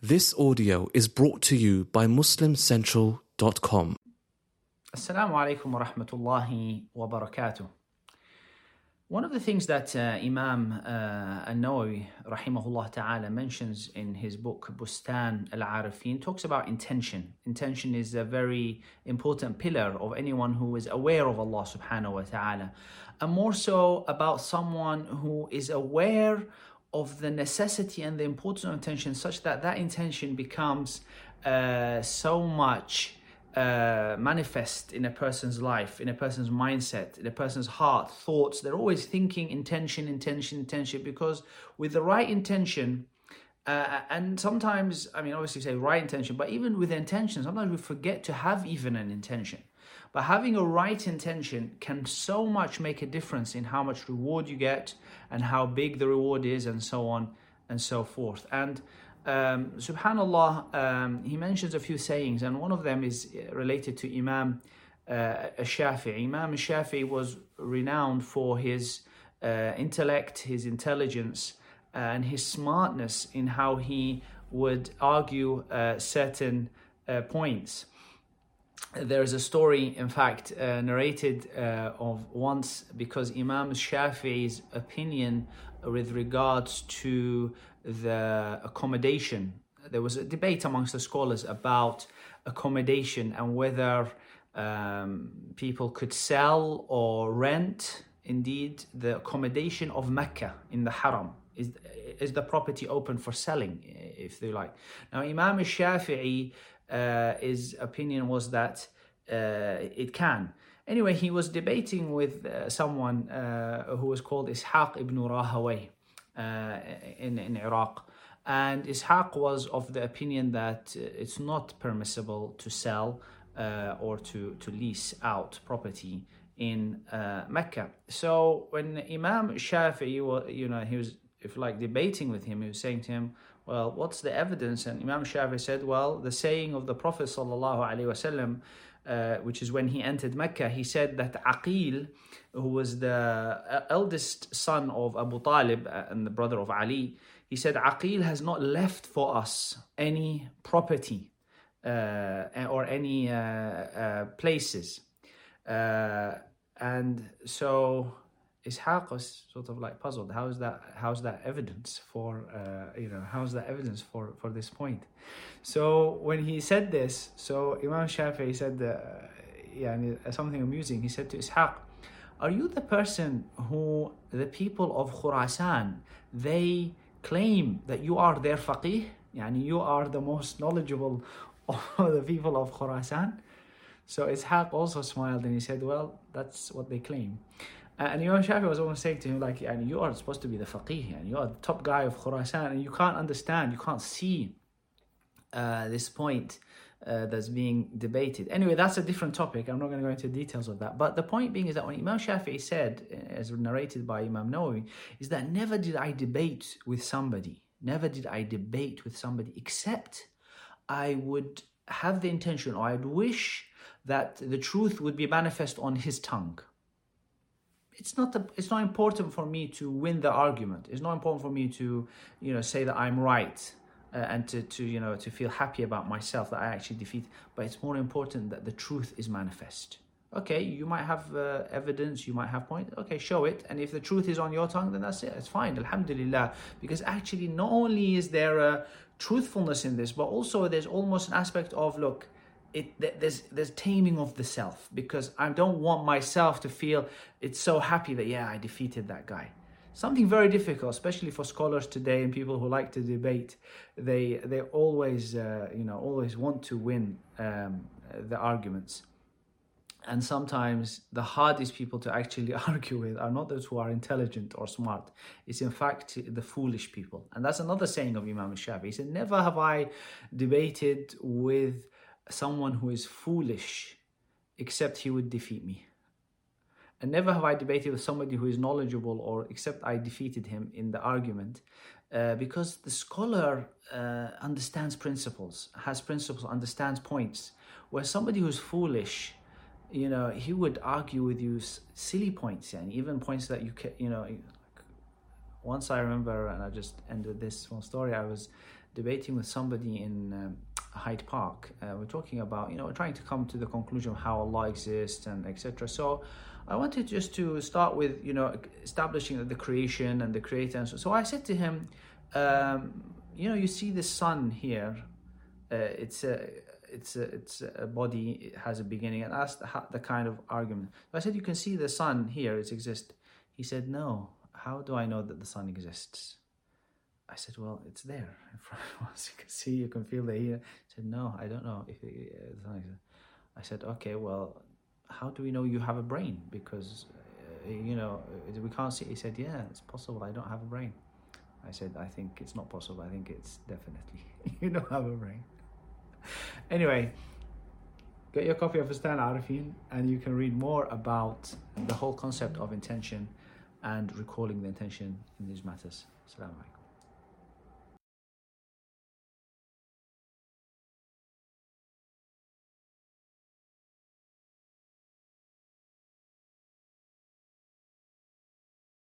This audio is brought to you by MuslimCentral.com. Assalamu alaikum wa rahmatullahi wa barakatuh. One of the things that Imam An-Nawawi rahimahullah ta'ala mentions in his book Bustan al-Arifin talks about intention. Intention is a very important pillar of anyone who is aware of Allah subhanahu wa ta'ala, and more so about someone who is aware of the necessity and the importance of intention, such that that intention becomes so much manifest in a person's life, in a person's mindset, in a person's heart, thoughts. They're always thinking intention, because with the right intention, and sometimes, obviously say right intention, but even with intention, sometimes we forget to have even an intention. But having a right intention can so much make a difference in how much reward you get and how big the reward is, and so on and so forth. And subhanallah, he mentions a few sayings, and one of them is related to Imam Shafi'i. Imam Shafi'i was renowned for his intellect, his intelligence, and his smartness in how he would argue certain points. There is a story, in fact, narrated of once, because Imam Shafi'i's opinion with regards to the accommodation. There was a debate amongst the scholars about accommodation and whether people could sell or rent, indeed, the accommodation of Mecca in the Haram. Is the property open for selling, if they like? Now, Imam Shafi'i, his opinion was that it can. Anyway, he was debating with someone who was called Ishaq ibn Rahawayh in Iraq. And Ishaq was of the opinion that it's not permissible to sell or to lease out property in Mecca. So when Imam Shafi'i, he was, if like, debating with him, he was saying to him, well, what's the evidence? And Imam Shafi'i said, well, the saying of the Prophet sallallahu alaihi wasallam, which is when he entered Mecca, he said that Aqil, who was the eldest son of Abu Talib and the brother of Ali, he said, Aqil has not left for us any property or any places. And so Ishaq was sort of like puzzled. How's that evidence for how's that evidence for this point? So when he said this, so Imam Shafi'i said something amusing. He said to Ishaq, are you the person who the people of Khurasan, they claim that you are their faqih? You are the most knowledgeable of the people of Khurasan? So Ishaq also smiled and he said, well, that's what they claim. And Imam Shafi'i was almost saying to him, you are supposed to be the faqih, and you are the top guy of Khurasan, and you can't understand, you can't see this point that's being debated. Anyway, that's a different topic. I'm not going to go into details of that. But the point being is that when Imam Shafi'i said, as narrated by Imam Nawawi, is that never did I debate with somebody, except I would have the intention, or I'd wish that the truth would be manifest on his tongue. It's not important for me to win the argument. It's not important for me to, say that I'm right and to feel happy about myself that I actually defeat. But it's more important that the truth is manifest. Okay, you might have evidence, you might have point. Okay, show it. And if the truth is on your tongue, then that's it. It's fine. Alhamdulillah. Because actually, not only is there a truthfulness in this, but also there's almost an aspect of, look, there's taming of the self, because I don't want myself to feel it's so happy that I defeated that guy. Something very difficult, especially for scholars today and people who like to debate. They always always want to win the arguments, and sometimes the hardest people to actually argue with are not those who are intelligent or smart. It's in fact the foolish people, and that's another saying of Imam Shafi'i. He said, never have I debated with someone who is foolish except he would defeat me, and never have I debated with somebody who is knowledgeable or except I defeated him in the argument, because the scholar understands principles, understands points, where somebody who's foolish, he would argue with you silly points, and even points that you once I remember, and I just ended this small story, I was debating with somebody in Hyde Park. We're talking about, we're trying to come to the conclusion of how Allah exists and etc. So I wanted just to start with, establishing the creation and the creator. And so I said to him, you see the sun here. It's a body. It has a beginning, and that's the kind of argument. So I said, you can see the sun here. It exists. He said, no. How do I know that the sun exists? I said, well, it's there in front of us. You can see, you can feel the heat. He said, no, I don't know if the sun exists. I said, okay, well, how do we know you have a brain? Because, we can't see. He said, yeah, it's possible. I don't have a brain. I said, I think it's not possible. I think it's definitely you don't have a brain. Anyway, get your copy of Bustan Arifin and you can read more about the whole concept of intention and recalling the intention in these matters. Assalamu alaikum.